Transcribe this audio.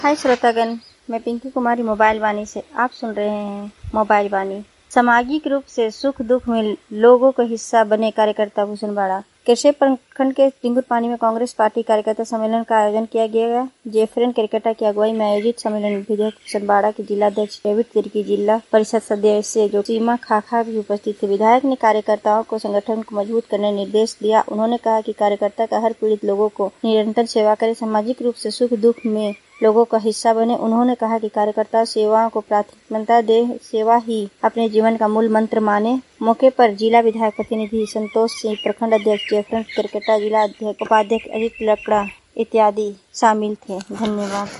हाय श्रोतागण, मैं पिंकी कुमारी मोबाइल वाणी से आप सुन रहे हैं मोबाइल वाणी। सामाजिक रूप से सुख दुख में लोगों का हिस्सा बने कार्यकर्ता भूषण बाड़ा। कृषि प्रखंड के टिंगुर पानी में कांग्रेस पार्टी कार्यकर्ता सम्मेलन का आयोजन किया गया। जेफरन क्रिकेटा की अगुवाई में आयोजित सम्मेलन में विधायक भूषण बाड़ा के जिला अध्यक्ष डेविड तिर्की, जिला परिषद सदस्य जो सीमा खाखा भी उपस्थित थे। विधायक ने कार्यकर्ताओं को संगठन को मजबूत करने का निर्देश दिया। उन्होंने कहा कि कार्यकर्ता का हर पीड़ित लोगों को निरंतर सेवा करे, सामाजिक रूप से सुख दुख में लोगों का हिस्सा बने। उन्होंने कहा कि कार्यकर्ता सेवाओं को प्राथमिकता दे, सेवा ही अपने जीवन का मूल मंत्र माने। मौके पर जिला विधायक प्रतिनिधि संतोष सिंह, प्रखंड अध्यक्ष जेफरन क्रिकेटा, जिला उपाध्यक्ष अजित लकड़ा इत्यादि शामिल थे। धन्यवाद।